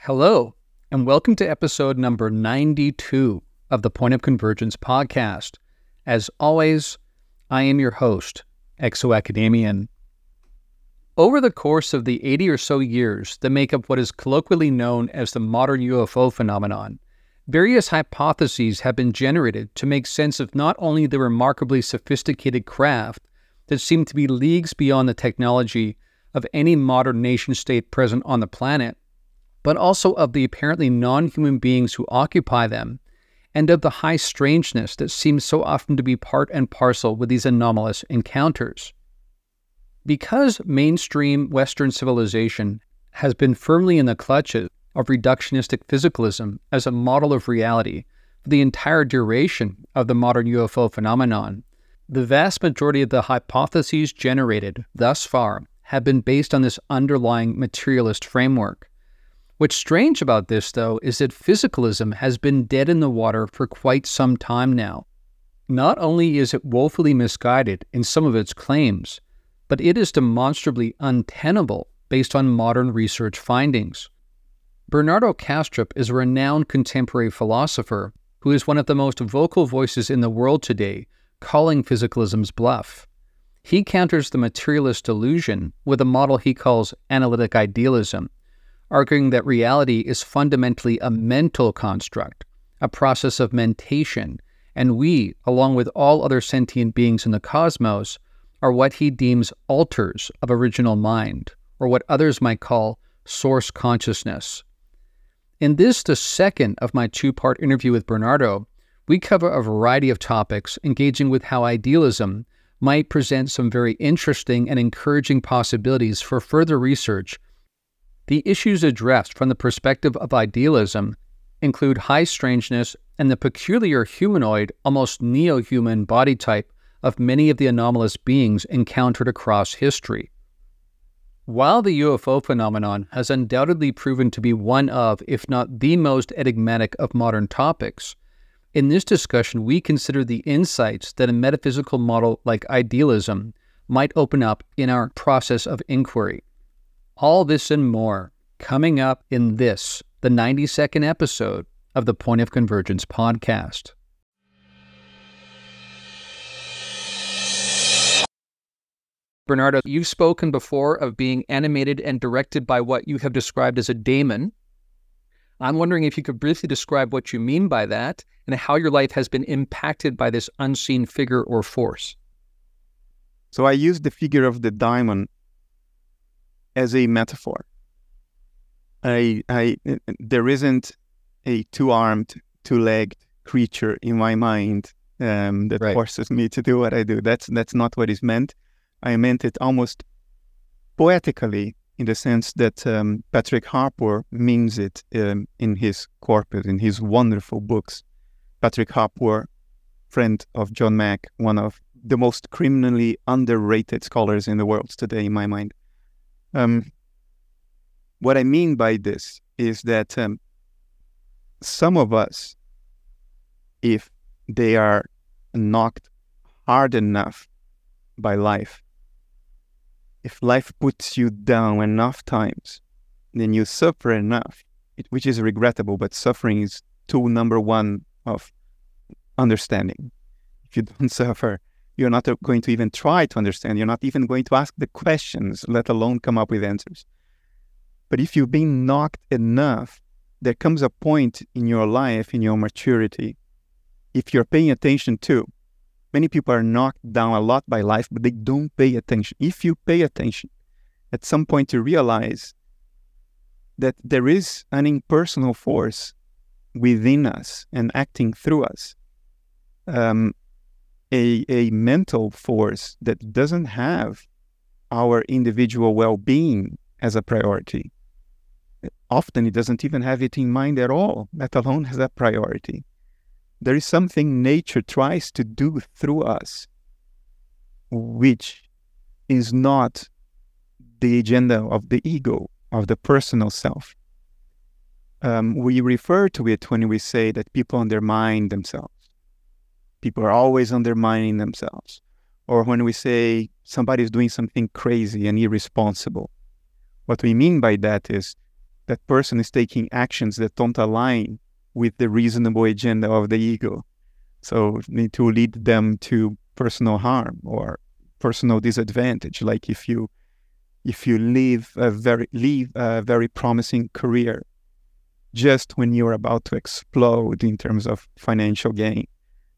Hello, and welcome to episode number 92 of the Point of Convergence podcast. As always, I am your host, Exo-Academian. Over the course of the 80 or so years that make up what is colloquially known as the modern UFO phenomenon, various hypotheses have been generated to make sense of not only the remarkably sophisticated craft that seem to be leagues beyond the technology of any modern nation-state present on the planet, but also of the apparently non-human beings who occupy them, and of the high strangeness that seems so often to be part and parcel with these anomalous encounters. Because mainstream Western civilization has been firmly in the clutches of reductionistic physicalism as a model of reality for the entire duration of the modern UFO phenomenon, the vast majority of the hypotheses generated thus far have been based on this underlying materialist framework. What's strange about this, though, is that physicalism has been dead in the water for quite some time now. Not only is it woefully misguided in some of its claims, but it is demonstrably untenable based on modern research findings. Bernardo Kastrup is a renowned contemporary philosopher who is one of the most vocal voices in the world today, calling physicalism's bluff. He counters the materialist delusion with a model he calls analytic idealism, arguing that reality is fundamentally a mental construct, a process of mentation, and we, along with all other sentient beings in the cosmos, are what he deems alters of original mind, or what others might call source consciousness. In this, the second of my two-part interview with Bernardo, we cover a variety of topics engaging with how idealism might present some very interesting and encouraging possibilities for further research. The issues addressed from the perspective of idealism include high strangeness and the peculiar humanoid, almost neo-human body type of many of the anomalous beings encountered across history. While the UFO phenomenon has undoubtedly proven to be one of, if not the most enigmatic of modern topics, in this discussion we consider the insights that a metaphysical model like idealism might open up in our process of inquiry. All this and more coming up in this, the 92nd episode of the Point of Convergence podcast. Bernardo, you've spoken before of being animated and directed by what you have described as a daemon. I'm wondering if you could briefly describe what you mean by that and how your life has been impacted by this unseen figure or force. So I use the figure of the daemon as a metaphor. There isn't a two-armed, two-legged creature in my mind that forces me to do what I do. That's not what is meant. I meant it almost poetically in the sense that Patrick Harpur means it in his corpus, in his wonderful books. Patrick Harpur, friend of John Mack, one of the most criminally underrated scholars in the world today, in my mind. What I mean by this is that some of us, if they are knocked hard enough by life, if life puts you down enough times, then you suffer enough, which is regrettable, but suffering is tool number one of understanding. If you don't suffer, you're not going to even try to understand. You're not even going to ask the questions, let alone come up with answers. But if you've been knocked enough, there comes a point in your life, in your maturity, if you're paying attention to. Many people are knocked down a lot by life, but they don't pay attention. If you pay attention, at some point you realize that there is an impersonal force within us and acting through us. A mental force that doesn't have our individual well-being as a priority. Often it doesn't even have it in mind at all, let alone as a priority. There is something nature tries to do through us, which is not the agenda of the ego, of the personal self. We refer to it when we say that people undermine themselves. People are always undermining themselves. Or when we say somebody is doing something crazy and irresponsible. What we mean by that is that person is taking actions that don't align with the reasonable agenda of the ego. So need to lead them to personal harm or personal disadvantage. Like if you leave a very promising career just when you're about to explode in terms of financial gain.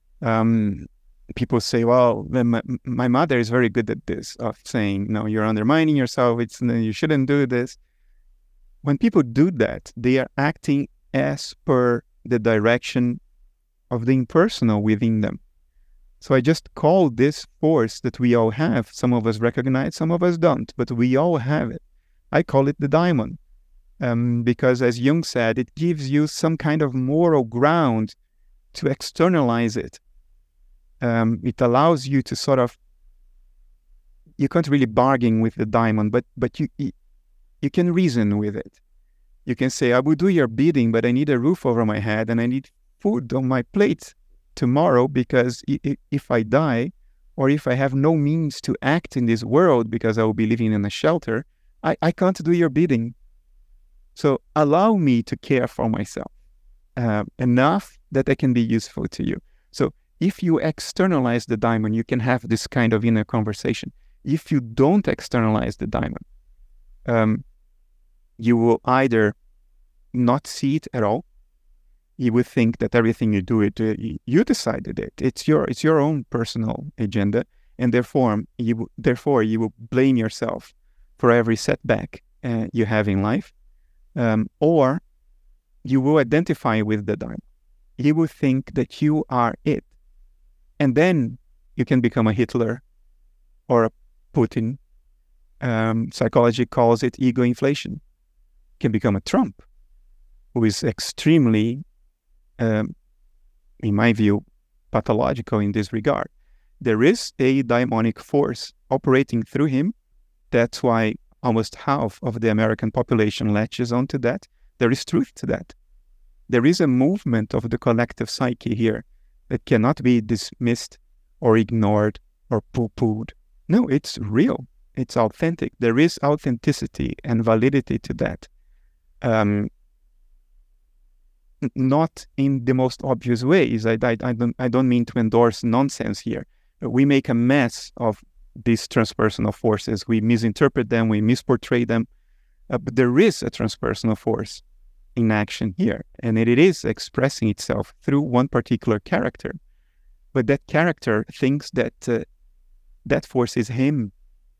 People say, well, my mother is very good at this, of saying, no, you're undermining yourself. You shouldn't do this. When people do that, they are acting as per the direction of the impersonal within them. So I just call this force that we all have. Some of us recognize, some of us don't, but we all have it. I call it the daimon. Because as Jung said, it gives you some kind of moral ground to externalize it. It allows you to sort of, you can't really bargain with the daimon, but you can reason with it. You can say, I will do your bidding, but I need a roof over my head and I need food on my plate tomorrow, because if I die, or if I have no means to act in this world because I will be living in a shelter, I can't do your bidding. So allow me to care for myself enough that I can be useful to you. So if you externalize the daimon, you can have this kind of inner conversation. If you don't externalize the daimon, you will either not see it at all. You would think that everything you do, you decided it. It's your own personal agenda, and therefore you will blame yourself for every setback you have in life. Or you will identify with the daimon. You will think that you are it. And then you can become a Hitler or a Putin. Psychology calls it ego inflation. You can become a Trump, who is extremely, in my view, pathological in this regard. There is a daimonic force operating through him. That's why almost half of the American population latches onto that. There is truth to that. There is a movement of the collective psyche here that cannot be dismissed or ignored or poo-pooed. No, it's real. It's authentic. There is authenticity and validity to that. Not in the most obvious ways. I don't mean to endorse nonsense here. We make a mess of these transpersonal forces. We misinterpret them, we misportray them, but there is a transpersonal force in action here, and it is expressing itself through one particular character. But that character thinks that that force is him,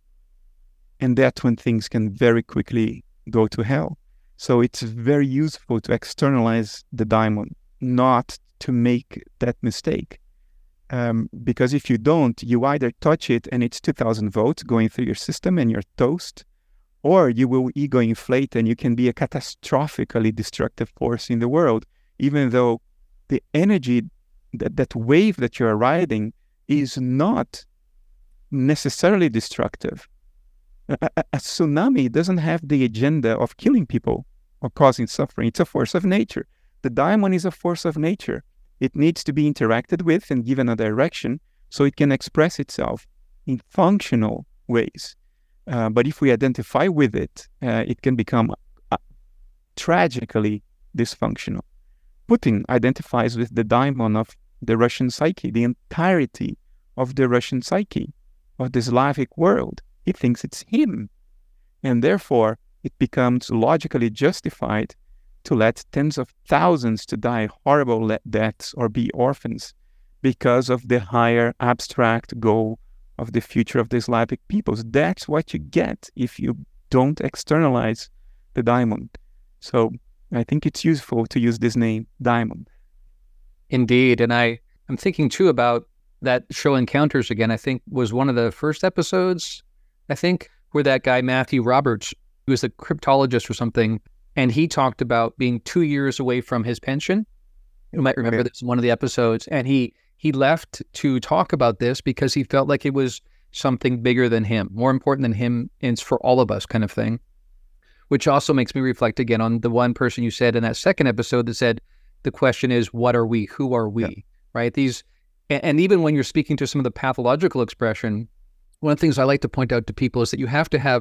and that's when things can very quickly go to hell. So it's very useful to externalize the daimon, not to make that mistake. Because if you don't, you either touch it and it's 2,000 volts going through your system and you're toast, or you will ego inflate and you can be a catastrophically destructive force in the world, even though the energy, that wave that you're riding is not necessarily destructive. A tsunami doesn't have the agenda of killing people or causing suffering. It's a force of nature. The daimon is a force of nature. It needs to be interacted with and given a direction so it can express itself in functional ways. But if we identify with it, it can become tragically dysfunctional. Putin identifies with the daimon of the Russian psyche, the entirety of the Russian psyche, of the Slavic world. He thinks it's him. And therefore, it becomes logically justified to let tens of thousands to die horrible deaths or be orphans because of the higher abstract goal of the future of the Slavic peoples. That's what you get if you don't externalize the daimon. So I think it's useful to use this name, daimon. Indeed. And I'm thinking too about that show Encounters again. I think was one of the first episodes, where that guy, Matthew Roberts, he was a cryptologist or something, and he talked about being 2 years away from his pension. You might remember this in one of the episodes. And he left to talk about this because he felt like it was something bigger than him, more important than him, and it's for all of us kind of thing. Which also makes me reflect again on the one person you said in that second episode that said, the question is, what are we? Who are we? Yeah. Right? And even when you're speaking to some of the pathological expression, one of the things I like to point out to people is that you have to have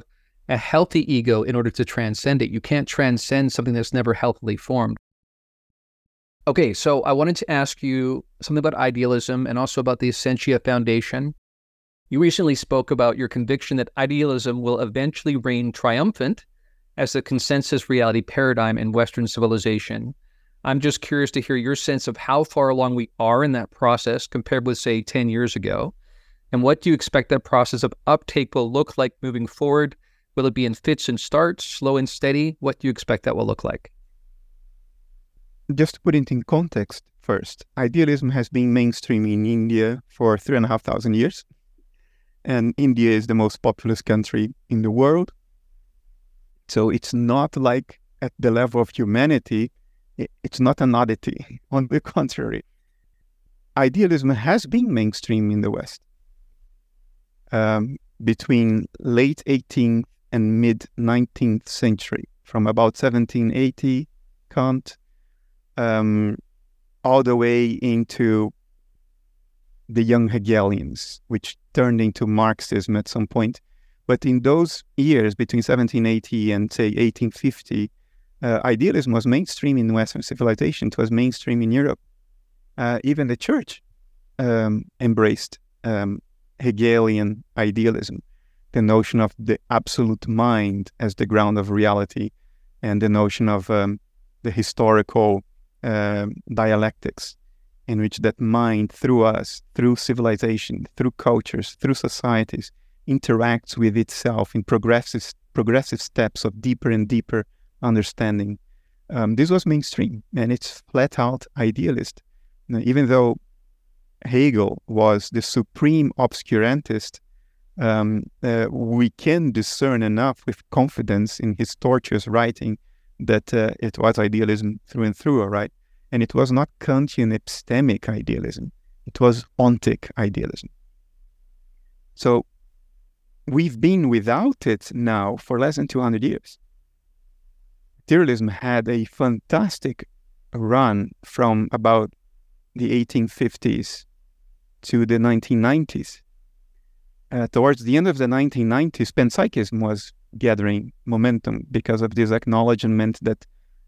a healthy ego in order to transcend it. You can't transcend something that's never healthily formed. Okay, so I wanted to ask you something about idealism and also about the Essentia Foundation. You recently spoke about your conviction that idealism will eventually reign triumphant as the consensus reality paradigm in Western civilization. I'm just curious to hear your sense of how far along we are in that process compared with, say, 10 years ago. And what do you expect that process of uptake will look like moving forward? Will it be in fits and starts, slow and steady? What do you expect that will look like? Just to put it in context first, idealism has been mainstream in India for 3,500 years. And India is the most populous country in the world. So it's not like at the level of humanity, it's not an oddity. On the contrary, idealism has been mainstream in the West. Between late 18th and mid-19th century, from about 1780 Kant, all the way into the young Hegelians, which turned into Marxism at some point. But in those years, between 1780 and, say, 1850, idealism was mainstream in Western civilization. It was mainstream in Europe. Even the church embraced Hegelian idealism, the notion of the absolute mind as the ground of reality, and the notion of the historical dialectics, in which that mind, through us, through civilization, through cultures, through societies, interacts with itself in progressive steps of deeper and deeper understanding. This was mainstream, and it's flat out idealist. Even though Hegel was the supreme obscurantist, we can discern enough with confidence in his tortuous writing that it was idealism through and through, all right? And it was not Kantian epistemic idealism. It was ontic idealism. So we've been without it now for less than 200 years. Materialism had a fantastic run from about the 1850s to the 1990s. Towards the end of the 1990s, panpsychism was gathering momentum because of this acknowledgement that,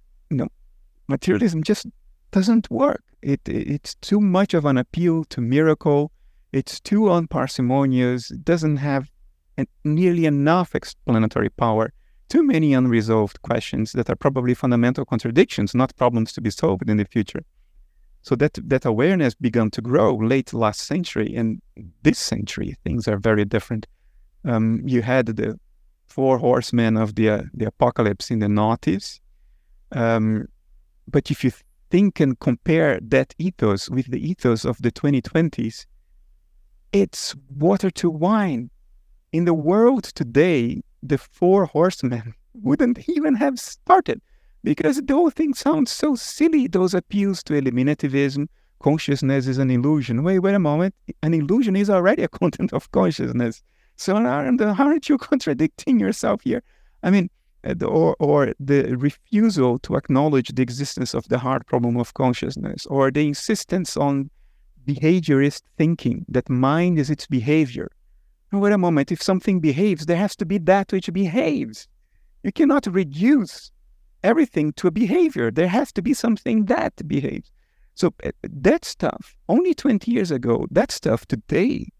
materialism just doesn't work. It's too much of an appeal to miracle. It's too unparsimonious. It doesn't have nearly enough explanatory power. Too many unresolved questions that are probably fundamental contradictions, not problems to be solved in the future. So that awareness began to grow late last century, and this century things are very different. You had the four horsemen of the apocalypse in the noughties, but if you think and compare that ethos with the ethos of the 2020s, it's water to wine. In the world today, the four horsemen wouldn't even have started, because the whole thing sounds so silly, those appeals to eliminativism. Consciousness is an illusion. Wait a moment. An illusion is already a content of consciousness. So aren't you contradicting yourself here? I mean, or the refusal to acknowledge the existence of the hard problem of consciousness, or the insistence on behaviorist thinking, that mind is its behavior. Wait a moment. If something behaves, there has to be that which behaves. You cannot reduce everything to a behavior. There has to be something that behaves. So that stuff, only 20 years ago, that stuff today,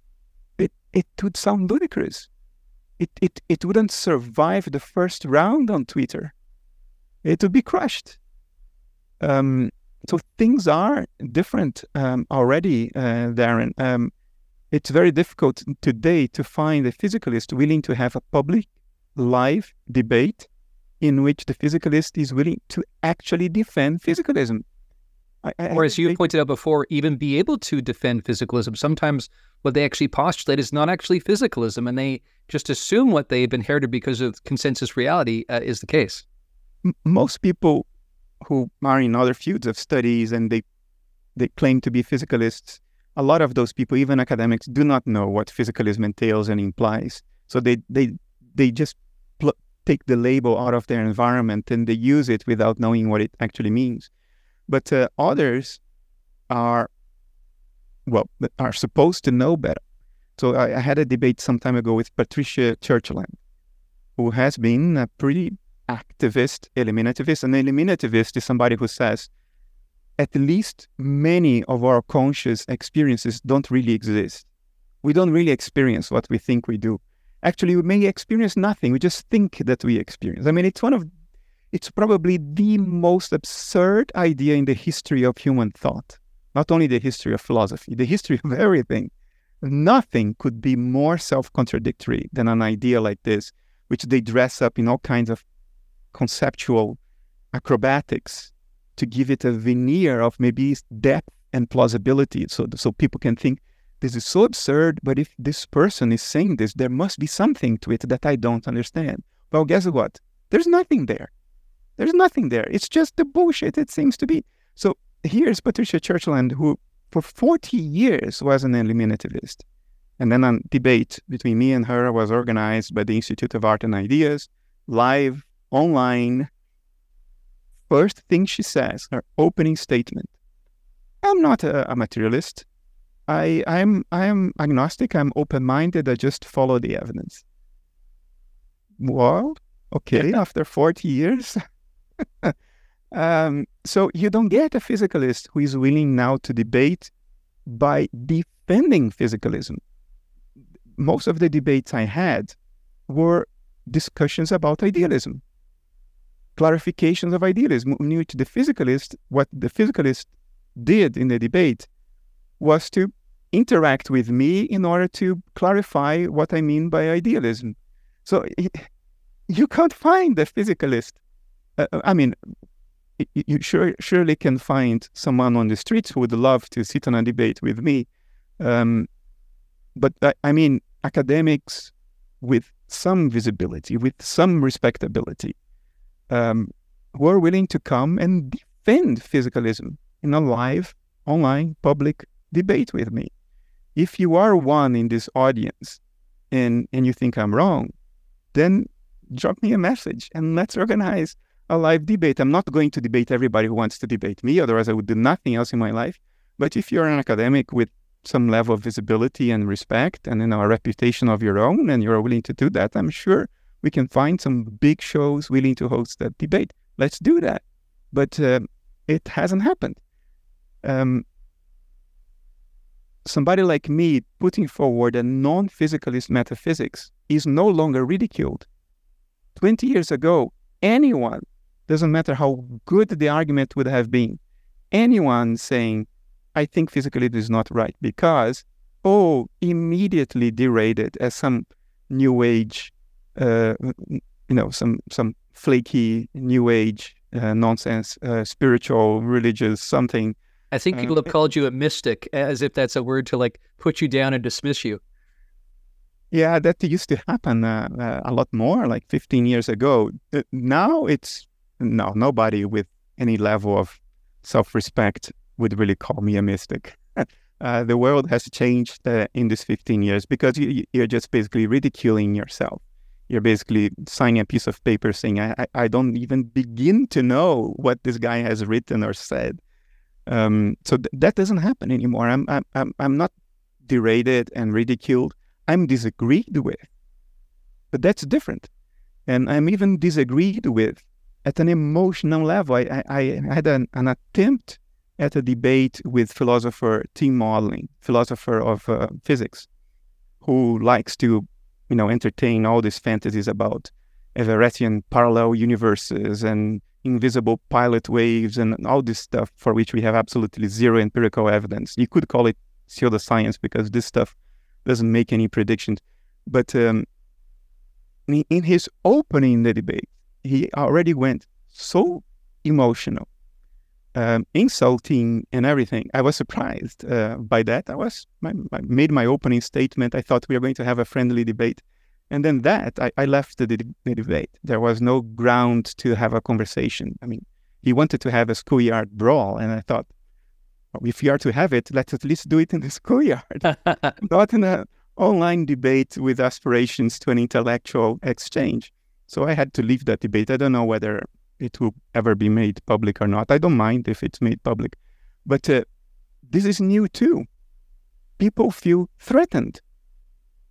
it would sound ludicrous. It wouldn't survive the first round on Twitter. It would be crushed. So things are different already, Darren. It's very difficult today to find a physicalist willing to have a public, live debate in which the physicalist is willing to actually defend physicalism. Or as you pointed out before, even be able to defend physicalism. Sometimes what they actually postulate is not actually physicalism, and they just assume what they've inherited because of consensus reality is the case. Most people who are in other fields of studies and they claim to be physicalists, a lot of those people, even academics, do not know what physicalism entails and implies. So they just take the label out of their environment and they use it without knowing what it actually means. But others are supposed to know better. So I had a debate some time ago with Patricia Churchland, who has been a pretty activist eliminativist. An eliminativist is somebody who says, at least many of our conscious experiences don't really exist. We don't really experience what we think we do. Actually, we may experience nothing. We just think that we experience. I mean, it's probably the most absurd idea in the history of human thought. Not only the history of philosophy, the history of everything. Nothing could be more self-contradictory than an idea like this, which they dress up in all kinds of conceptual acrobatics to give it a veneer of maybe depth and plausibility, so people can think, this is so absurd, but if this person is saying this, there must be something to it that I don't understand. Well, guess what? There's nothing there. There's nothing there. It's just the bullshit it seems to be. So here's Patricia Churchland, who for 40 years was an eliminativist. And then a debate between me and her was organized by the Institute of Art and Ideas, live, online. First thing she says, her opening statement, I'm not a materialist. I am agnostic. I'm open-minded. I just follow the evidence. Well, okay, after 40 years. So you don't get a physicalist who is willing now to debate by defending physicalism. Most of the debates I had were discussions about idealism, clarifications of idealism, in which what the physicalist did in the debate was to interact with me in order to clarify what I mean by idealism. So you can't find the physicalist. You surely can find someone on the streets who would love to sit on a debate with me. But I mean, academics with some visibility, with some respectability, who are willing to come and defend physicalism in a live, online, public debate with me. If you are one in this audience and you think I'm wrong, then drop me a message and let's organize a live debate. I'm not going to debate everybody who wants to debate me, otherwise I would do nothing else in my life. But if you're an academic with some level of visibility and respect and a reputation of your own, and you're willing to do that, I'm sure we can find some big shows willing to host that debate. Let's do that. But it hasn't happened. Somebody like me putting forward a non-physicalist metaphysics is no longer ridiculed. 20 years ago, anyone, doesn't matter how good the argument would have been, anyone saying, I think physicalism is not right because, immediately derided as some new age, some flaky new age nonsense, spiritual, religious, something. I think people have called you a mystic, as if that's a word to like put you down and dismiss you. Yeah, that used to happen a lot more, like 15 years ago. Now nobody with any level of self-respect would really call me a mystic. The world has changed in these 15 years because you're just basically ridiculing yourself. You're basically signing a piece of paper saying, I don't even begin to know what this guy has written or said. So that doesn't happen anymore. I'm not derided and ridiculed. I'm disagreed with. But that's different. And I'm even disagreed with at an emotional level. I had an attempt at a debate with philosopher Tim Maudlin, philosopher of physics, who likes to, entertain all these fantasies about Everettian parallel universes and invisible pilot waves and all this stuff for which we have absolutely zero empirical evidence. You could call it pseudoscience because this stuff doesn't make any predictions. But in his opening the debate, he already went so emotional, insulting and everything. I was surprised by that. I made my opening statement. I thought we were going to have a friendly debate. And then I left the debate. There was no ground to have a conversation. I mean, he wanted to have a schoolyard brawl. And I thought, if you are to have it, let's at least do it in the schoolyard, not in an online debate with aspirations to an intellectual exchange. So I had to leave that debate. I don't know whether it will ever be made public or not. I don't mind if it's made public. But this is new too. People feel threatened.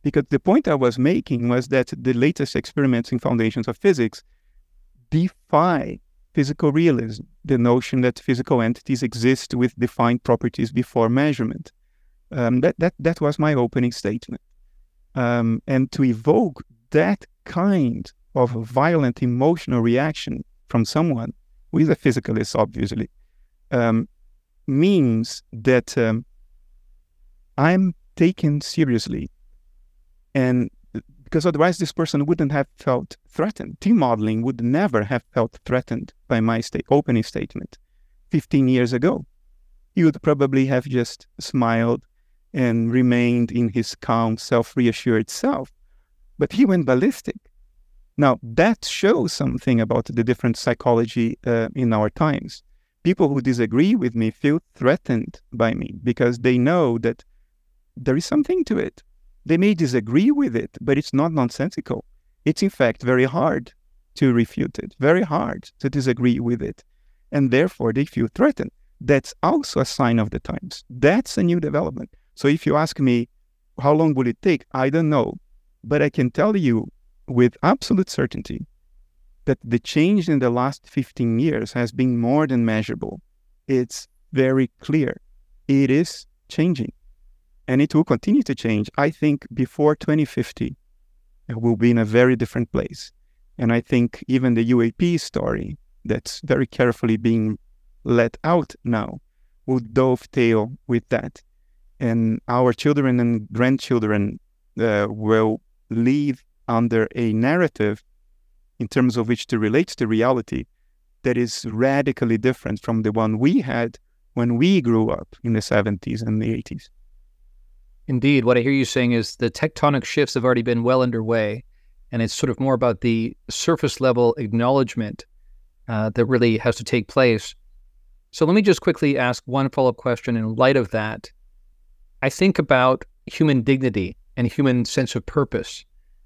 Because the point I was making was that the latest experiments in foundations of physics defy physical realism, the notion that physical entities exist with defined properties before measurement. That was my opening statement. And to evoke that kind of violent emotional reaction from someone who is a physicalist, obviously, means that I'm taken seriously. And because otherwise this person wouldn't have felt threatened. Team modeling would never have felt threatened by my opening statement 15 years ago. He would probably have just smiled and remained in his calm, self-reassured self. But he went ballistic. Now, that shows something about the different psychology in our times. People who disagree with me feel threatened by me because they know that there is something to it. They may disagree with it, but it's not nonsensical. It's in fact very hard to refute it, very hard to disagree with it. And therefore they feel threatened. That's also a sign of the times. That's a new development. So if you ask me, how long will it take? I don't know. But I can tell you with absolute certainty that the change in the last 15 years has been more than measurable. It's very clear. It is changing. And it will continue to change. I think before 2050, it will be in a very different place. And I think even the UAP story that's very carefully being let out now will dovetail with that. And our children and grandchildren will live under a narrative in terms of which to relate to reality that is radically different from the one we had when we grew up in the 70s and the 80s. Indeed. What I hear you saying is the tectonic shifts have already been well underway, and it's sort of more about the surface level acknowledgement that really has to take place. So let me just quickly ask one follow-up question in light of that. I think about human dignity and human sense of purpose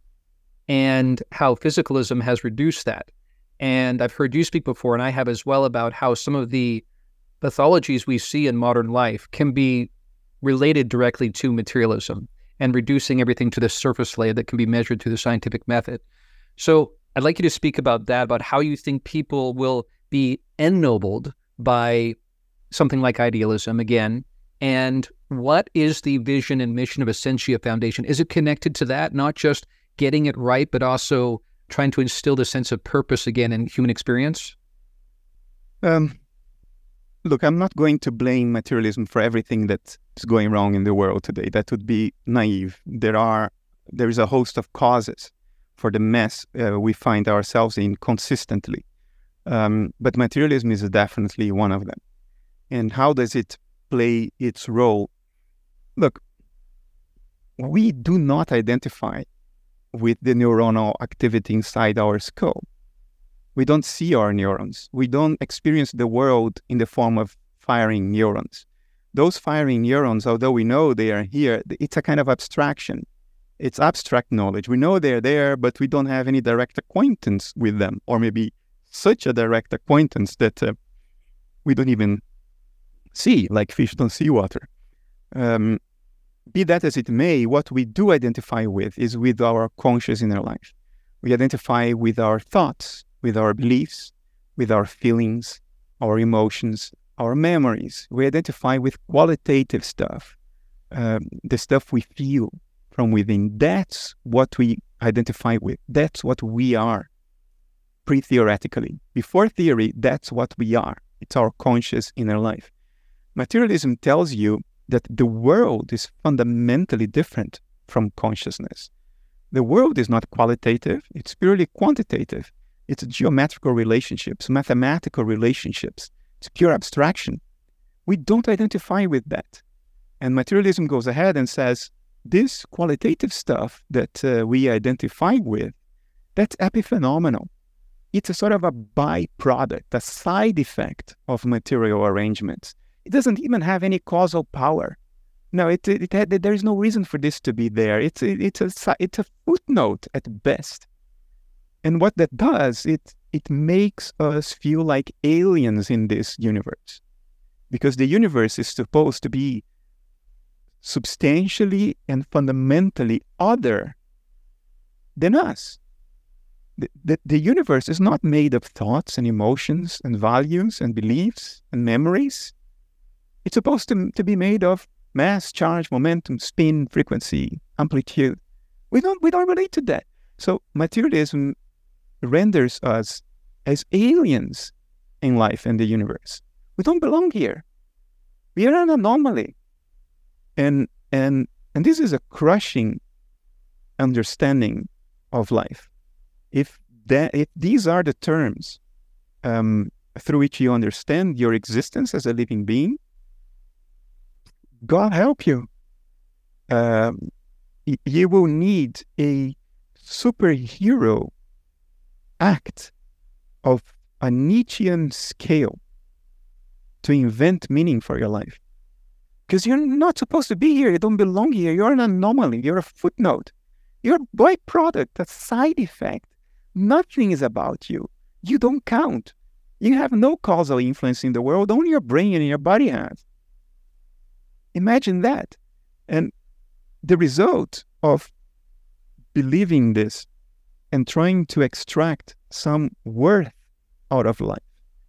and how physicalism has reduced that. And I've heard you speak before, and I have as well, about how some of the pathologies we see in modern life can be related directly to materialism and reducing everything to the surface layer that can be measured through the scientific method. So I'd like you to speak about that, about how you think people will be ennobled by something like idealism again, and what is the vision and mission of Essentia Foundation? Is it connected to that, not just getting it right, but also trying to instill the sense of purpose again in human experience? Look, I'm not going to blame materialism for everything that's going wrong in the world today. That would be naive. There is a host of causes for the mess we find ourselves in consistently. But materialism is definitely one of them. And how does it play its role? Look, we do not identify with the neuronal activity inside our skull. We don't see our neurons. We don't experience the world in the form of firing neurons. Those firing neurons, although we know they are here, it's a kind of abstraction. It's abstract knowledge. We know they're there, but we don't have any direct acquaintance with them, or maybe such a direct acquaintance that we don't even see, like fish don't see water. Be that as it may, what we do identify with is with our conscious inner life. We identify with our thoughts, with our beliefs, with our feelings, our emotions, our memories. We identify with qualitative stuff, the stuff we feel from within. That's what we identify with. That's what we are, pre-theoretically. Before theory, that's what we are. It's our conscious inner life. Materialism tells you that the world is fundamentally different from consciousness. The world is not qualitative, it's purely quantitative. It's geometrical relationships, mathematical relationships. It's pure abstraction. We don't identify with that. And materialism goes ahead and says, this qualitative stuff that we identify with, that's epiphenomenal. It's a sort of a byproduct, a side effect of material arrangements. It doesn't even have any causal power. No, there is no reason for this to be there. It's a footnote at best. And what that does, it makes us feel like aliens in this universe. Because the universe is supposed to be substantially and fundamentally other than us. The universe is not made of thoughts and emotions and values and beliefs and memories. It's supposed to be made of mass, charge, momentum, spin, frequency, amplitude. We don't relate to that. So materialism renders us as aliens in life and the universe. We don't belong here. We are an anomaly. And this is a crushing understanding of life. If these are the terms through which you understand your existence as a living being, God help you. You will need a superhero act of a Nietzschean scale to invent meaning for your life. Because you're not supposed to be here. You don't belong here. You're an anomaly. You're a footnote. You're a byproduct, a side effect. Nothing is about you. You don't count. You have no causal influence in the world. Only your brain and your body has. Imagine that. And the result of believing this and trying to extract some worth out of life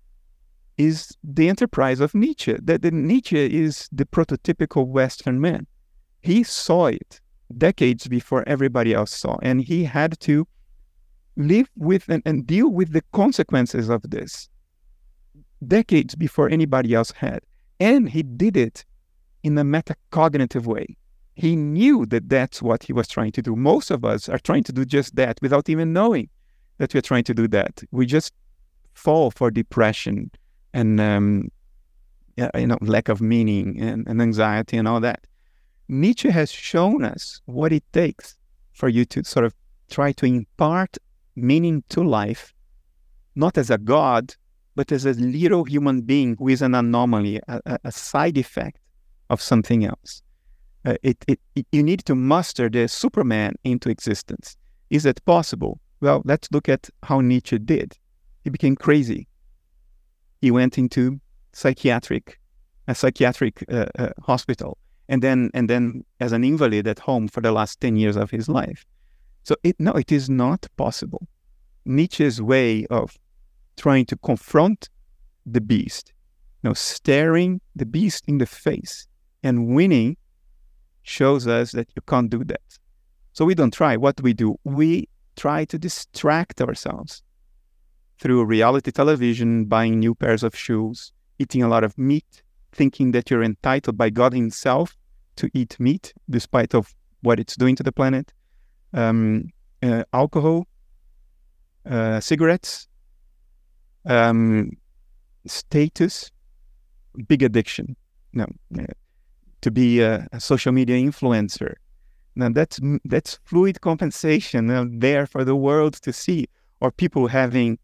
is the enterprise of Nietzsche. That Nietzsche is the prototypical Western man. He saw it decades before everybody else saw, and he had to live with and deal with the consequences of this decades before anybody else had. And he did it in a metacognitive way. He knew that that's what he was trying to do. Most of us are trying to do just that without even knowing that we're trying to do that. We just fall for depression and lack of meaning and anxiety and all that. Nietzsche has shown us what it takes for you to sort of try to impart meaning to life, not as a god, but as a little human being who is an anomaly, a side effect of something else. You need to muster the Superman into existence. Is that possible? Well, let's look at how Nietzsche did. He became crazy. He went into a psychiatric hospital, and then as an invalid at home for the last 10 years of his life. So it is not possible. Nietzsche's way of trying to confront the beast, staring the beast in the face and winning, shows us that you can't do that. So we don't try. What do? We try to distract ourselves through reality television, buying new pairs of shoes, eating a lot of meat, thinking that you're entitled by God himself to eat meat, despite of what it's doing to the planet. Alcohol, cigarettes, status, big addiction. To be a social media influencer. Now that's fluid compensation there for the world to see, or people having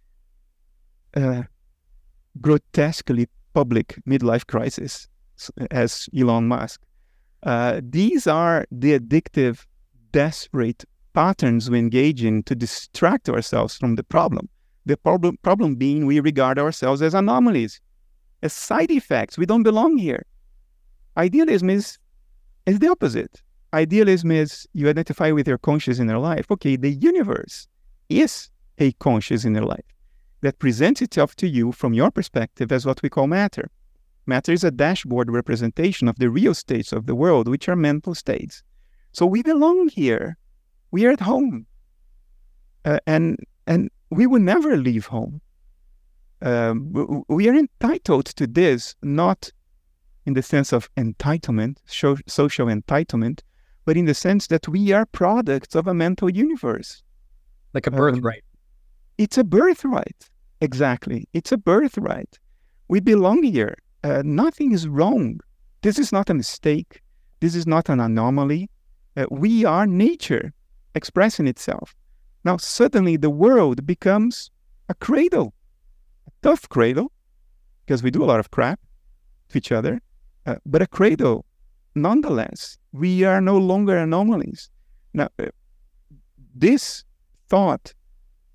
grotesquely public midlife crisis, as Elon Musk. These are the addictive, desperate patterns we engage in to distract ourselves from the problem. The problem being we regard ourselves as anomalies, as side effects. We don't belong here. Idealism is the opposite. Idealism is you identify with your conscious inner life. Okay, the universe is a conscious inner life that presents itself to you from your perspective as what we call matter. Matter is a dashboard representation of the real states of the world, which are mental states. So we belong here. We are at home. And we will never leave home. We are entitled to this, not in the sense of entitlement, social entitlement, but in the sense that we are products of a mental universe. Like a birthright. It's a birthright. Exactly. It's a birthright. We belong here. Nothing is wrong. This is not a mistake. This is not an anomaly. We are nature expressing itself. Now, suddenly the world becomes a cradle, a tough cradle, because we do a lot of crap to each other, but a cradle. Nonetheless, we are no longer anomalies. Now, this thought,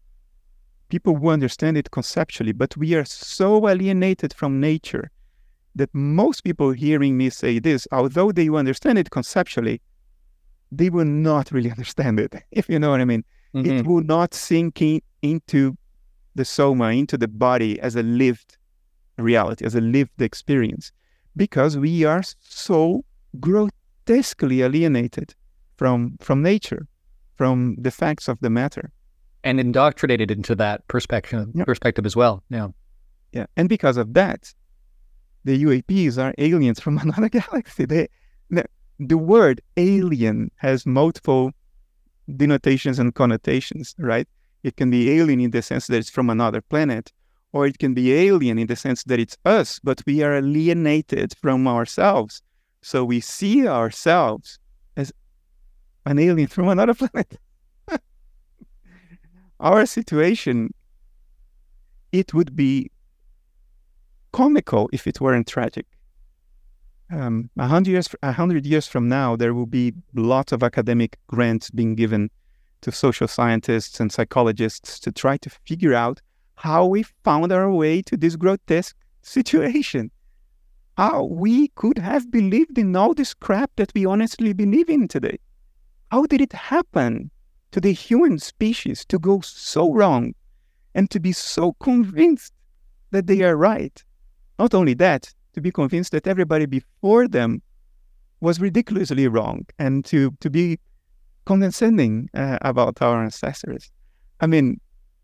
people will understand it conceptually, but we are so alienated from nature that most people hearing me say this, although they will understand it conceptually, they will not really understand it, if you know what I mean. It will not sink into the soma, into the body as a lived reality, as a lived experience, because we are so grotesquely alienated from nature, from the facts of the matter. And indoctrinated into that perspective as well. Yeah. Yeah. And because of that, the UAPs are aliens from another galaxy. The word alien has multiple denotations and connotations, right? It can be alien in the sense that it's from another planet, or it can be alien in the sense that it's us, but we are alienated from ourselves. So we see ourselves as an alien from another planet. Our situation, it would be comical if it weren't tragic. 100 years from now, there will be lots of academic grants being given to social scientists and psychologists to try to figure out how we found our way to this grotesque situation. How we could have believed in all this crap that we honestly believe in today. How did it happen to the human species to go so wrong and to be so convinced that they are right? Not only that, to be convinced that everybody before them was ridiculously wrong, and to be condescending about our ancestors. I mean,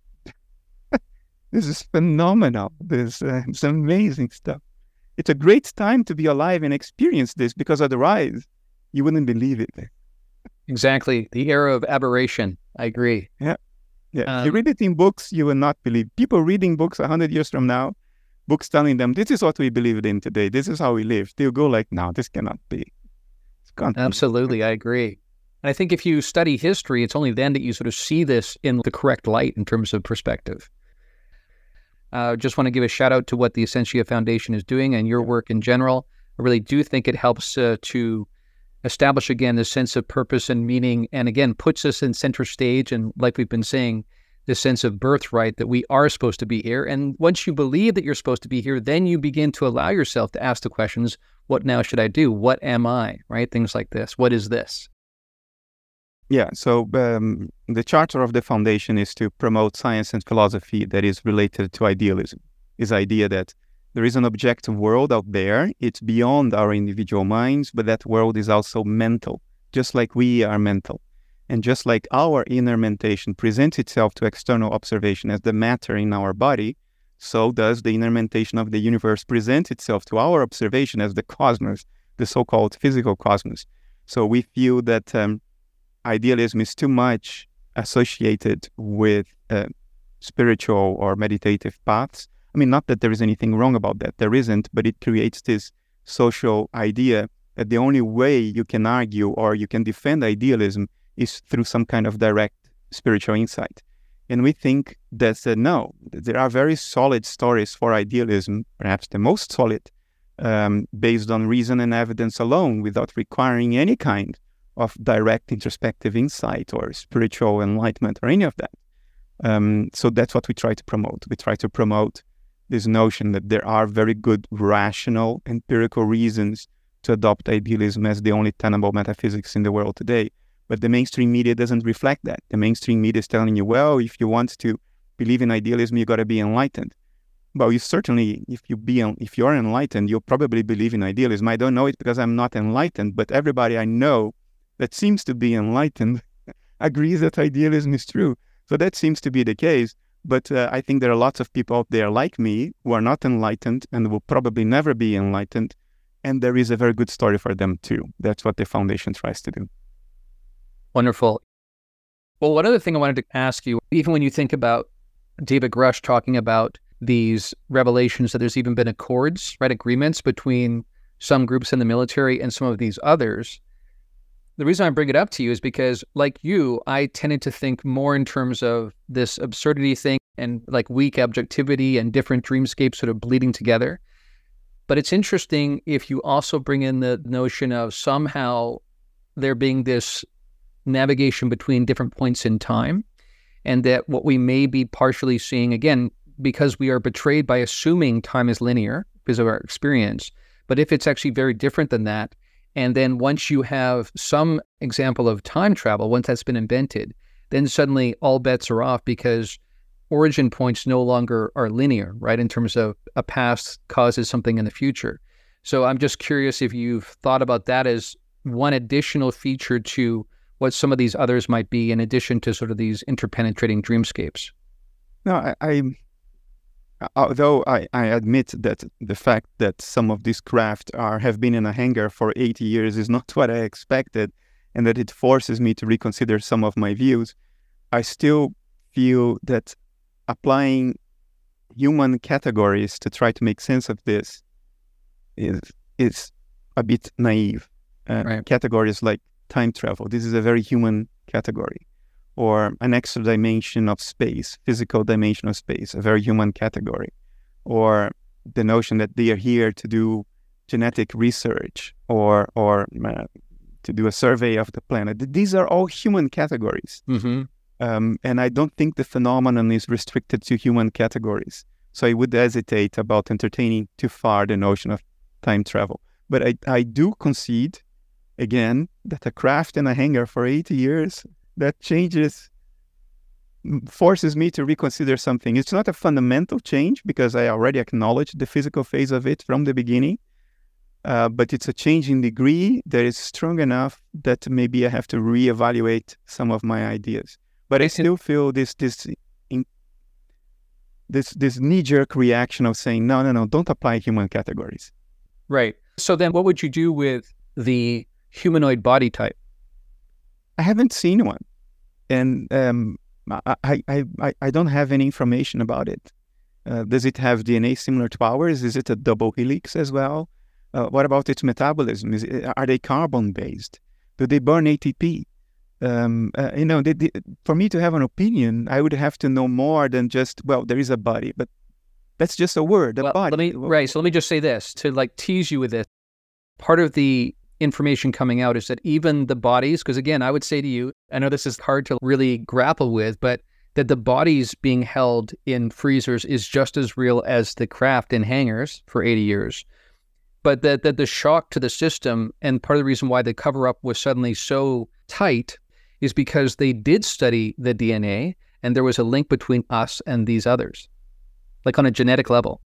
this is phenomenal. This it's amazing stuff. It's a great time to be alive and experience this, because otherwise you wouldn't believe it. Exactly. The era of aberration. I agree. Yeah. If you read it in books, you will not believe. People reading books 100 years from now, books telling them, this is what we believed in today. This is how we live. They'll go like, no, this cannot be. It can't Absolutely. be. I agree. And I think if you study history, it's only then that you sort of see this in the correct light in terms of perspective. Just want to give a shout out to what the Essentia Foundation is doing and your work in general. I really do think it helps to establish again this sense of purpose and meaning, and again puts us in center stage, and like we've been saying, this sense of birthright that we are supposed to be here. And once you believe that you're supposed to be here, then you begin to allow yourself to ask the questions, what now should I do? What am I? Right? Things like this. What is this? Yeah, so the charter of the foundation is to promote science and philosophy that is related to idealism. This idea that there is an objective world out there, it's beyond our individual minds, but that world is also mental, just like we are mental. And just like our inner mentation presents itself to external observation as the matter in our body, so does the inner mentation of the universe present itself to our observation as the cosmos, the so-called physical cosmos. So we feel that idealism is too much associated with spiritual or meditative paths. I mean, not that there is anything wrong about that. There isn't, but it creates this social idea that the only way you can argue or you can defend idealism is through some kind of direct spiritual insight. And we think that no, there are very solid stories for idealism, perhaps the most solid, based on reason and evidence alone, without requiring any kind of direct introspective insight or spiritual enlightenment or any of that. So that's what we try to promote. We try to promote this notion that there are very good, rational, empirical reasons to adopt idealism as the only tenable metaphysics in the world today. But the mainstream media doesn't reflect that. The mainstream media is telling you, well, if you want to believe in idealism, you got to be enlightened. Well, you certainly, if you're enlightened, you'll probably believe in idealism. I don't know it because I'm not enlightened, but everybody I know that seems to be enlightened agrees that idealism is true. So that seems to be the case. But I think there are lots of people out there like me who are not enlightened and will probably never be enlightened. And there is a very good story for them too. That's what the foundation tries to do. Wonderful. Well, one other thing I wanted to ask you, even when you think about David Grush talking about these revelations, that there's even been accords, right, agreements between some groups in the military and some of these others. The reason I bring it up to you is because, like you, I tended to think more in terms of this absurdity thing and like weak objectivity and different dreamscapes sort of bleeding together. But it's interesting if you also bring in the notion of somehow there being this navigation between different points in time, and that what we may be partially seeing, again, because we are betrayed by assuming time is linear, because of our experience. But if it's actually very different than that, and then once you have some example of time travel, once that's been invented, then suddenly all bets are off because origin points no longer are linear, right? In terms of a past causes something in the future. So I'm just curious if you've thought about that as one additional feature to what some of these others might be, in addition to sort of these interpenetrating dreamscapes. No, although I admit that the fact that some of these craft have been in a hangar for 80 years is not what I expected, and that it forces me to reconsider some of my views, I still feel that applying human categories to try to make sense of this is a bit naive. Right. Categories like time travel, this is a very human category. Or an extra dimension of space, physical dimension of space, a very human category. Or the notion that they are here to do genetic research or to do a survey of the planet. These are all human categories. Mm-hmm. And I don't think the phenomenon is restricted to human categories. So I would hesitate about entertaining too far the notion of time travel. But I do concede, again, that a craft in a hangar for 80 years, that forces me to reconsider something. It's not a fundamental change because I already acknowledged the physical phase of it from the beginning, but it's a change in degree that is strong enough that maybe I have to reevaluate some of my ideas. But I still feel this knee-jerk reaction of saying, no, don't apply human categories. Right. So then what would you do with the humanoid body type? I haven't seen one. And I don't have any information about it. Does it have DNA similar to ours? Is it a double helix as well? What about its metabolism? Are they carbon-based? Do they burn ATP? For me to have an opinion, I would have to know more than just, well, there is a body, but that's just a word, a body. So let me just say this, to like tease you with this. Part of the information coming out is that even the bodies, because again, I would say to you, I know this is hard to really grapple with, but that the bodies being held in freezers is just as real as the craft in hangars for 80 years. But that the shock to the system, and part of the reason why the cover-up was suddenly so tight, is because they did study the DNA, and there was a link between us and these others, like on a genetic level.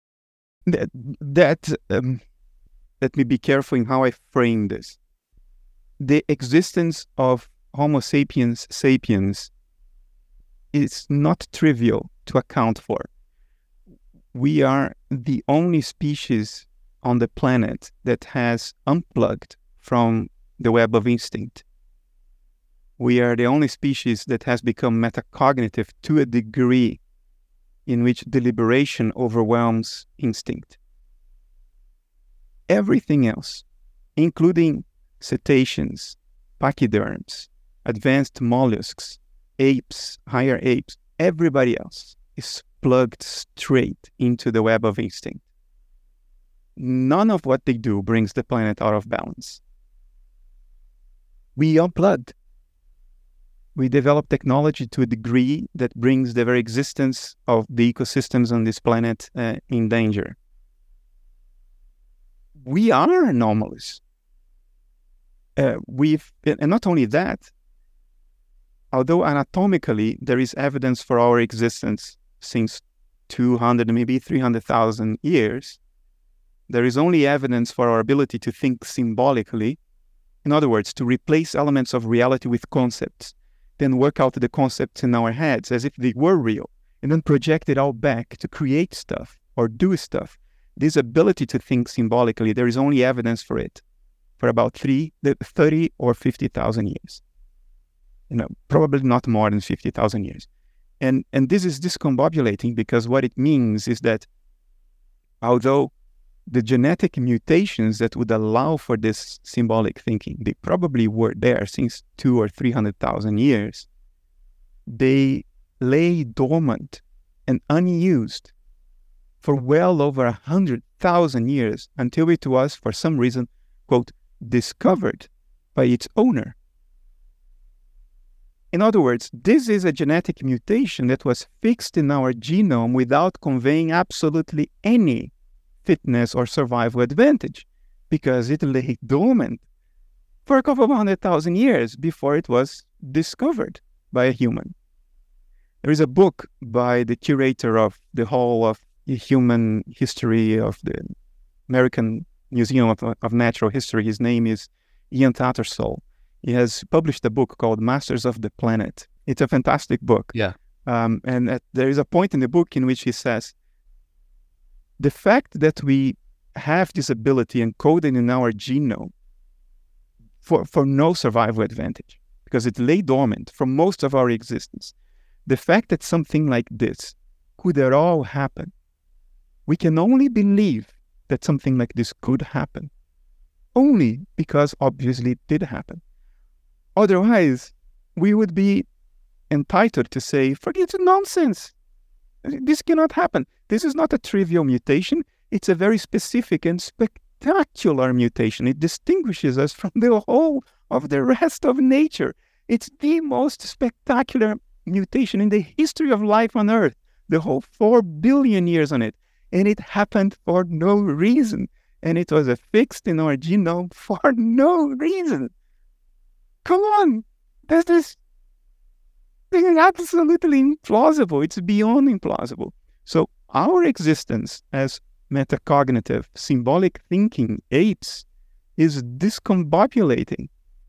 Let me be careful in how I frame this. The existence of Homo sapiens sapiens is not trivial to account for. We are the only species on the planet that has unplugged from the web of instinct. We are the only species that has become metacognitive to a degree in which deliberation overwhelms instinct. Everything else, including cetaceans, pachyderms, advanced mollusks, apes, higher apes, everybody else is plugged straight into the web of instinct. None of what they do brings the planet out of balance. We unplugged. We develop technology to a degree that brings the very existence of the ecosystems on this planet in danger. We are anomalous. And not only that, although anatomically there is evidence for our existence since 200, maybe 300,000 years, there is only evidence for our ability to think symbolically. In other words, to replace elements of reality with concepts, then work out the concepts in our heads as if they were real, and then project it all back to create stuff or do stuff. This ability to think symbolically, there is only evidence for it for about 30 or 50,000 years. Probably not more than 50,000 years. And this is discombobulating because what it means is that although the genetic mutations that would allow for this symbolic thinking, they probably were there since 200,000 or 300,000 years, they lay dormant and unused for well over 100,000 years until it was, for some reason, quote, discovered by its owner. In other words, this is a genetic mutation that was fixed in our genome without conveying absolutely any fitness or survival advantage because it lay dormant for a couple of 100,000 years before it was discovered by a human. There is a book by the curator of the Hall of Human History of the American Museum of Natural History. His name is Ian Tattersall. He has published a book called Masters of the Planet. It's a fantastic book. Yeah. There is a point in the book in which he says, the fact that we have this ability encoded in our genome for no survival advantage, because it lay dormant for most of our existence, the fact that something like this could at all happen, we can only believe that something like this could happen only because obviously it did happen. Otherwise, we would be entitled to say, forget the nonsense. This cannot happen. This is not a trivial mutation. It's a very specific and spectacular mutation. It distinguishes us from the whole of the rest of nature. It's the most spectacular mutation in the history of life on Earth, the whole 4 billion years on it. And it happened for no reason. And it was affixed in our genome for no reason. Come on. This is absolutely implausible. It's beyond implausible. So our existence as metacognitive, symbolic thinking apes is discombobulating.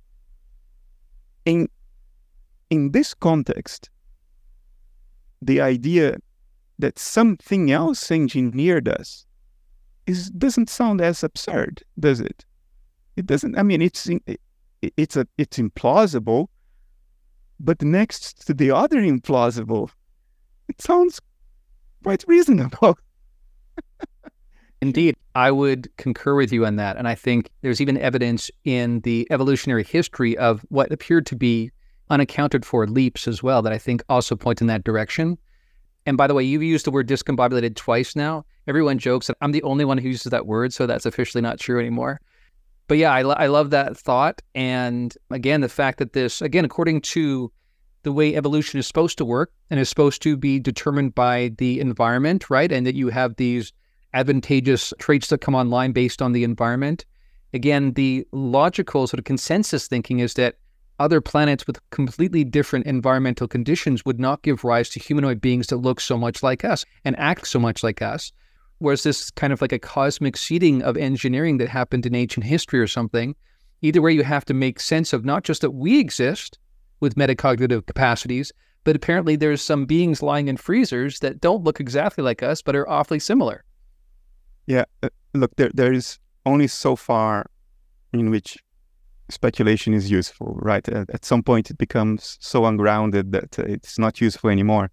In this context, the idea that something else engineered us doesn't sound as absurd, does it? It doesn't. I mean, it's implausible, but next to the other implausible, it sounds quite reasonable. Indeed, I would concur with you on that. And I think there's even evidence in the evolutionary history of what appeared to be unaccounted for leaps as well that I think also point in that direction. And by the way, you've used the word discombobulated twice now. Everyone jokes that I'm the only one who uses that word, so that's officially not true anymore. But yeah, I love that thought. And again, the fact that this, again, according to the way evolution is supposed to work and is supposed to be determined by the environment, right? And that you have these advantageous traits that come online based on the environment. Again, the logical sort of consensus thinking is that other planets with completely different environmental conditions would not give rise to humanoid beings that look so much like us and act so much like us. Whereas this kind of like a cosmic seeding of engineering that happened in ancient history or something, either way you have to make sense of not just that we exist with metacognitive capacities, but apparently there's some beings lying in freezers that don't look exactly like us, but are awfully similar. Yeah, look, there is only so far in which speculation is useful, right? At some point it becomes so ungrounded that it's not useful anymore.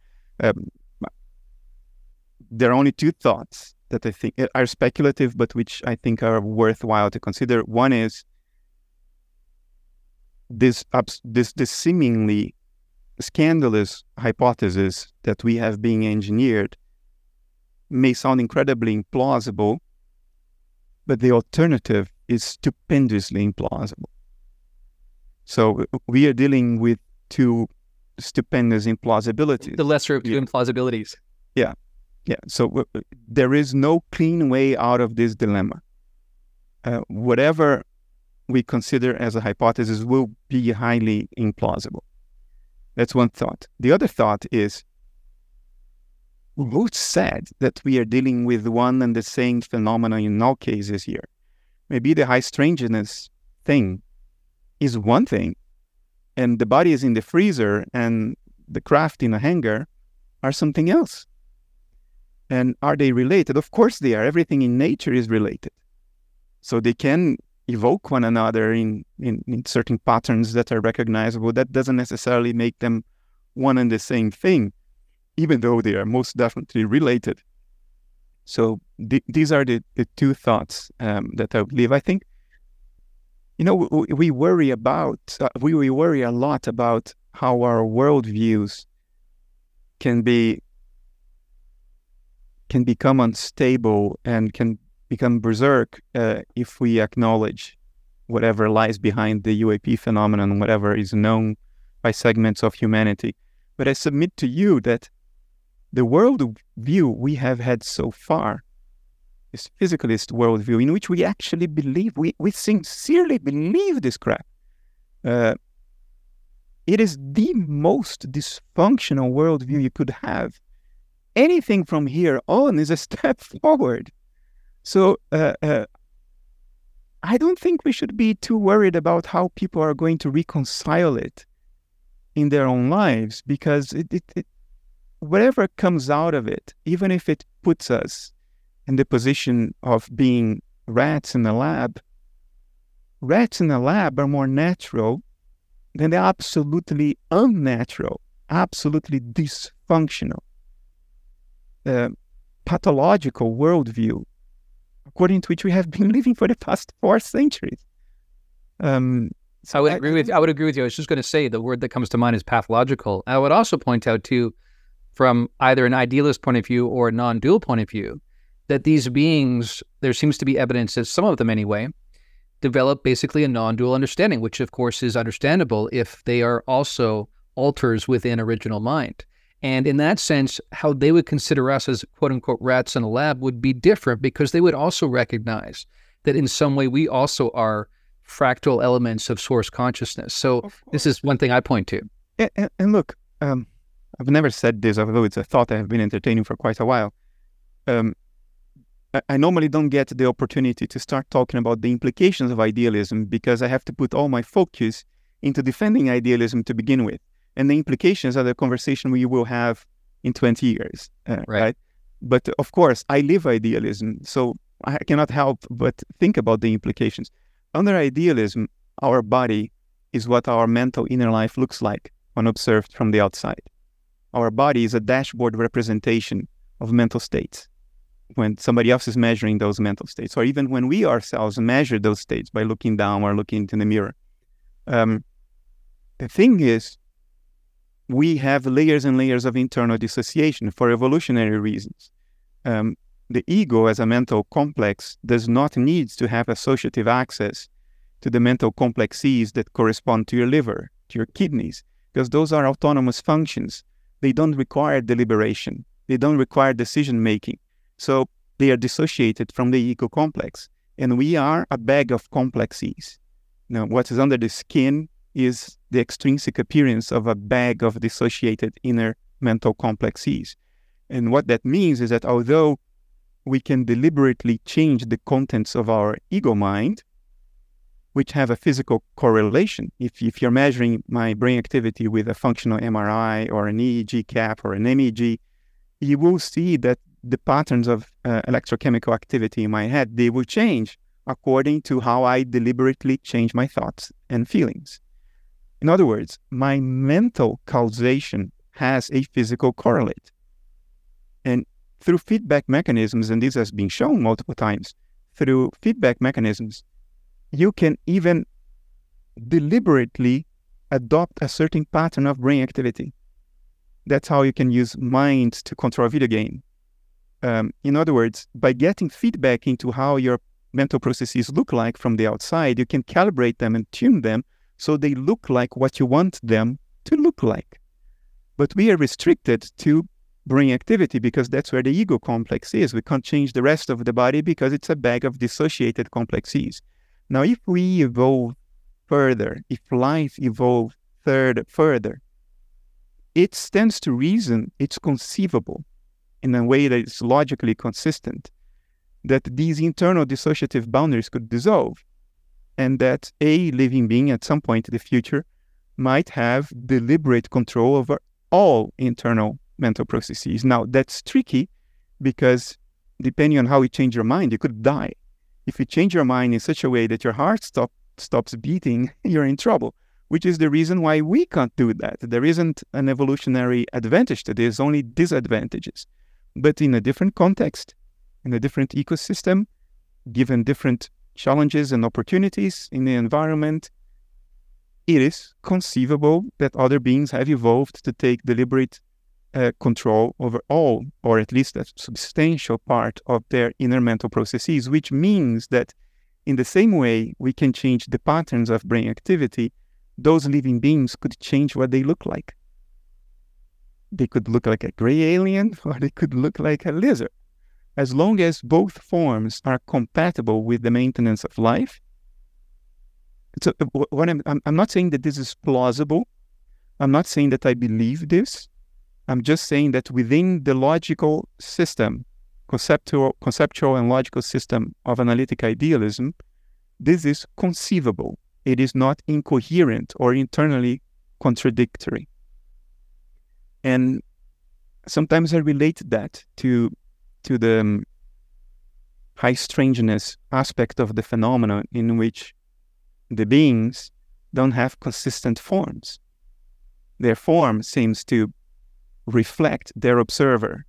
There are only two thoughts that I think are speculative, but which I think are worthwhile to consider. One is this seemingly scandalous hypothesis that we have been engineered may sound incredibly implausible, but the alternative is stupendously implausible. So we are dealing with two stupendous implausibilities. The lesser of two implausibilities. Yeah. Yeah. So there is no clean way out of this dilemma. Whatever we consider as a hypothesis will be highly implausible. That's one thought. The other thought is, who said that we are dealing with one and the same phenomenon in all cases here? Maybe the high strangeness thing is one thing, and the body is in the freezer and the craft in a hangar are something else. And are they related? Of course they are. Everything in nature is related. So they can evoke one another in certain patterns that are recognizable. That doesn't necessarily make them one and the same thing, even though they are most definitely related. So these are the two thoughts that I would leave. I think, we worry a lot about how our worldviews can become unstable and can become berserk if we acknowledge whatever lies behind the UAP phenomenon, whatever is known by segments of humanity. But I submit to you that the worldview we have had so far this physicalist worldview in which we actually believe, we sincerely believe this crap. It is the most dysfunctional worldview you could have. Anything from here on is a step forward. So I don't think we should be too worried about how people are going to reconcile it in their own lives, because whatever comes out of it, even if it puts us in the position of being rats in a lab are more natural than the absolutely unnatural, absolutely dysfunctional, pathological worldview, according to which we have been living for the past 4 centuries. I would agree with you. I was just going to say the word that comes to mind is pathological. I would also point out too, from either an idealist point of view or a non-dual point of view, that these beings, there seems to be evidence that some of them anyway, develop basically a non-dual understanding, which of course is understandable if they are also alters within original mind. And in that sense, how they would consider us as quote-unquote rats in a lab would be different, because they would also recognize that in some way we also are fractal elements of source consciousness. So this is one thing I point to. And look, I've never said this, although it's a thought I have been entertaining for quite a while. I normally don't get the opportunity to start talking about the implications of idealism, because I have to put all my focus into defending idealism to begin with. And the implications are the conversation we will have in 20 years, right? But of course, I live idealism, so I cannot help but think about the implications. Under idealism, our body is what our mental inner life looks like when observed from the outside. Our body is a dashboard representation of mental states when somebody else is measuring those mental states, or even when we ourselves measure those states by looking down or looking into the mirror. The thing is, we have layers and layers of internal dissociation for evolutionary reasons. The ego as a mental complex does not need to have associative access to the mental complexes that correspond to your liver, to your kidneys, because those are autonomous functions. They don't require deliberation. They don't require decision-making. So they are dissociated from the ego complex. And we are a bag of complexes. Now, what is under the skin is the extrinsic appearance of a bag of dissociated inner mental complexes. And what that means is that although we can deliberately change the contents of our ego mind, which have a physical correlation. If you're measuring my brain activity with a functional MRI or an EEG cap or an MEG, you will see that the patterns of electrochemical activity in my head, they will change according to how I deliberately change my thoughts and feelings. In other words, my mental causation has a physical correlate. And through feedback mechanisms, and this has been shown multiple times, through feedback mechanisms, you can even deliberately adopt a certain pattern of brain activity. That's how you can use mind to control a video game. In other words, by getting feedback into how your mental processes look like from the outside, you can calibrate them and tune them so they look like what you want them to look like. But we are restricted to brain activity because that's where the ego complex is. We can't change the rest of the body because it's a bag of dissociated complexes. Now, if we evolve further, if life evolves further, it stands to reason, it's conceivable in a way that is logically consistent, that these internal dissociative boundaries could dissolve, and that a living being at some point in the future might have deliberate control over all internal mental processes. Now, that's tricky because depending on how you change your mind, you could die. If you change your mind in such a way that your heart stops beating, you're in trouble, which is the reason why we can't do that. There isn't an evolutionary advantage to this, only disadvantages. But in a different context, in a different ecosystem, given different challenges and opportunities in the environment, it is conceivable that other beings have evolved to take deliberate control over all, or at least a substantial part of their inner mental processes, which means that in the same way we can change the patterns of brain activity, those living beings could change what they look like. They could look like a gray alien, or they could look like a lizard. as long as both forms are compatible with the maintenance of life. So what I'm not saying that this is plausible. I'm not saying that I believe this. I'm just saying that within the logical system, conceptual and logical system of analytic idealism, this is conceivable. It is not incoherent or internally contradictory. And sometimes I relate that to the high strangeness aspect of the phenomenon, in which the beings don't have consistent forms. Their form seems to reflect their observer,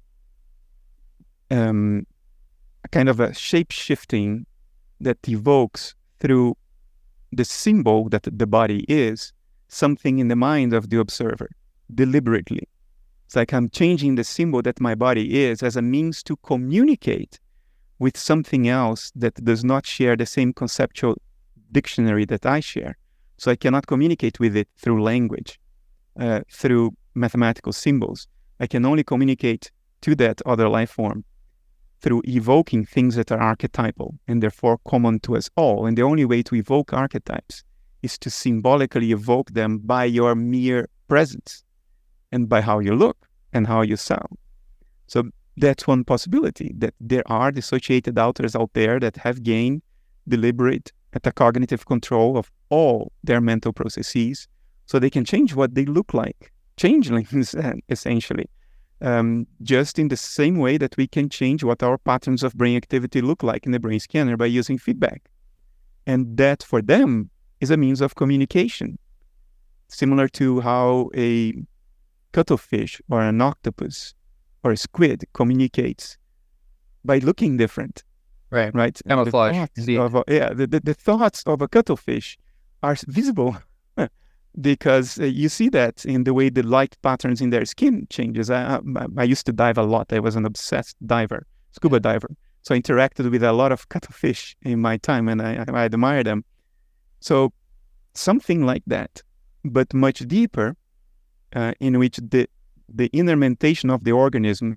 a kind of a shape-shifting that evokes through the symbol that the body is, something in the mind of the observer, deliberately. It's like I'm changing the symbol that my body is as a means to communicate with something else that does not share the same conceptual dictionary that I share. So I cannot communicate with it through language, through mathematical symbols. I can only communicate to that other life form through evoking things that are archetypal and therefore common to us all. And the only way to evoke archetypes is to symbolically evoke them by your mere presence and by how you look and how you sound. So that's one possibility, that there are dissociated outers out there that have gained deliberate metacognitive control of all their mental processes, so they can change what they look like, changelings essentially. Just in the same way that we can change what our patterns of brain activity look like in the brain scanner by using feedback. And that for them is a means of communication, similar to how a cuttlefish or an octopus or a squid communicates by looking different. Right. Camouflage. The thoughts of a cuttlefish are visible because you see that in the way the light patterns in their skin changes. I used to dive a lot. I was an obsessed diver, scuba diver. So I interacted with a lot of cuttlefish in my time, and I admire them. So something like that, but much deeper, in which the innermentation of the organism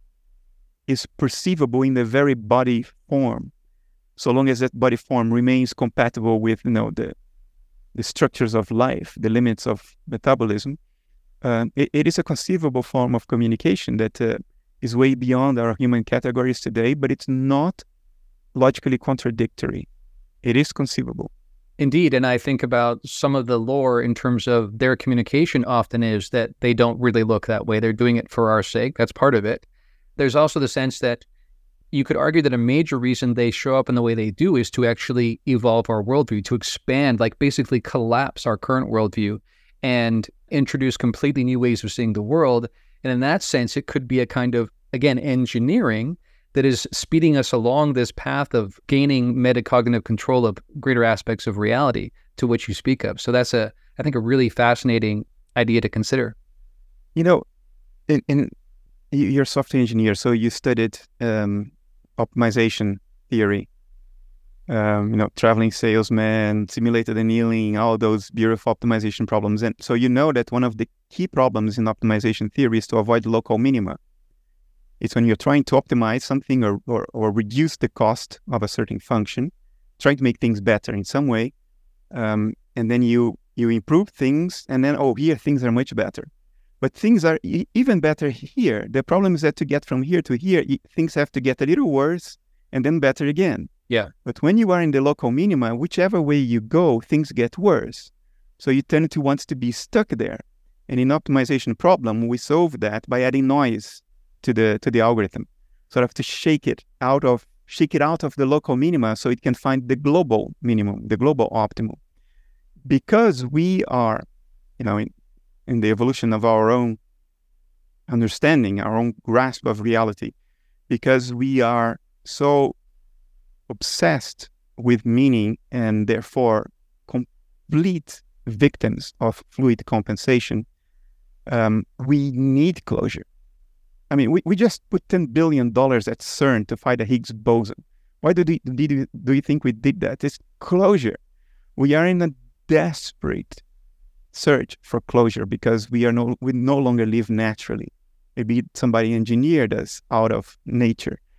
is perceivable in the very body form, so long as that body form remains compatible with the structures of life, the limits of metabolism. It is a conceivable form of communication that is way beyond our human categories today, but it's not logically contradictory. It is conceivable. Indeed, and I think about some of the lore in terms of their communication often is that they don't really look that way. They're doing it for our sake. That's part of it. There's also the sense that you could argue that a major reason they show up in the way they do is to actually evolve our worldview, to expand, like basically collapse our current worldview and introduce completely new ways of seeing the world. And in that sense, it could be a kind of, again, engineering that is speeding us along this path of gaining metacognitive control of greater aspects of reality to which you speak of. So that's I think, a really fascinating idea to consider. You're a software engineer, so you studied optimization theory, traveling salesman, simulated annealing, all those beautiful optimization problems. And so you know that one of the key problems in optimization theory is to avoid local minima. It's when you're trying to optimize something or reduce the cost of a certain function, trying to make things better in some way, and then you improve things, and then, here things are much better. But things are even better here. The problem is that to get from here to here, things have to get a little worse and then better again. Yeah. But when you are in the local minima, whichever way you go, things get worse. So you tend to want to be stuck there. And in optimization problem, we solve that by adding noise to the algorithm, sort of to shake it out of the local minima so it can find the global minimum, the global optimum. Because we are, in the evolution of our own understanding, our own grasp of reality, because we are so obsessed with meaning and therefore complete victims of fluid compensation, we need closure. I mean, we just put $10 billion at CERN to find a Higgs boson. Why do you think we did that? It's closure. We are in a desperate search for closure because we no longer live naturally. Maybe somebody engineered us out of nature.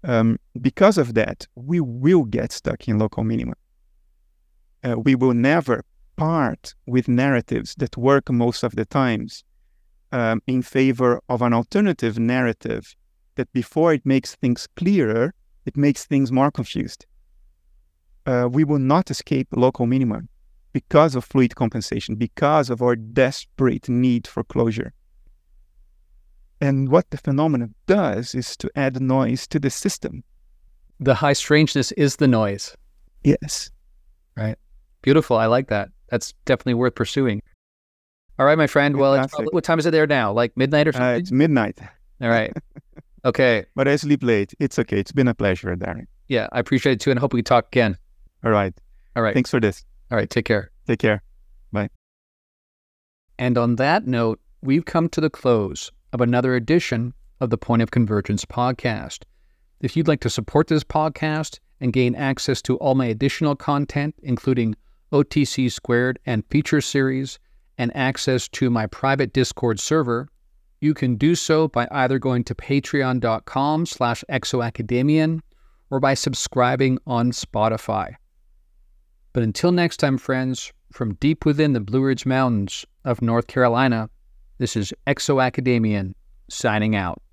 Because of that, we will get stuck in local minima. We will never part with narratives that work most of the times in favor of an alternative narrative that, before it makes things clearer, it makes things more confused. We will not escape local minima because of fluid compensation, because of our desperate need for closure. And what the phenomenon does is to add noise to the system. The high strangeness is the noise. Yes. Right. Beautiful. I like that. That's definitely worth pursuing. All right, my friend. Well, it's probably, what time is it there now? Like midnight or something? It's midnight. All right. Okay. But I sleep late. It's okay. It's been a pleasure, Darren. Yeah, I appreciate it too, and hope we can talk again. All right. All right. Thanks for this. All right. Take care. Take care. Bye. And on that note, we've come to the close of another edition of the Point of Convergence podcast. If you'd like to support this podcast and gain access to all my additional content, including OTC Squared and feature series, and access to my private Discord server, you can do so by either going to patreon.com/exoacademian or by subscribing on Spotify. But until next time, friends, from deep within the Blue Ridge Mountains of North Carolina, this is Exo Academian signing out.